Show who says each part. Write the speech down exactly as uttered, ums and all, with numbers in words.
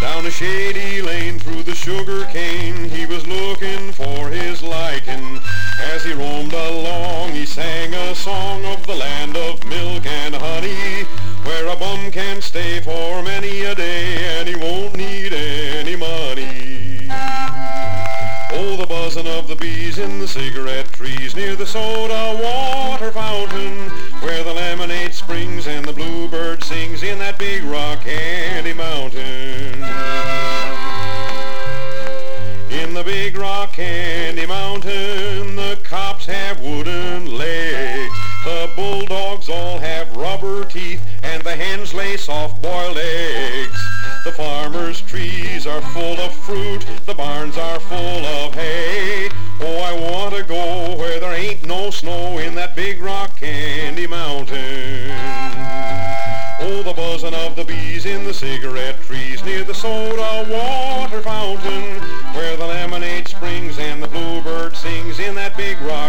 Speaker 1: Down a shady lane through the sugar cane, he was looking for his liking. As he roamed along, he sang a song of the land of milk and honey, where a bum can stay for many a day and he won't need any money. Oh, the buzzing of the bees in the cigarette trees near the soda water fountain, where the lemonade springs and the bluebird sings in that big rock candy mountain. In the big rock candy mountain, the cops have wooden legs, the bulldogs all have rubber teeth, and the hens lay soft-boiled eggs. The farmers' trees are full of fruit, the barns are full of hay. Oh, I want to go where there ain't no snow in that big rock candy mountain. Oh, the buzzing of the bees in the cigarette trees near the soda water fountain, where the lemonade springs and the bluebird sings in that big rock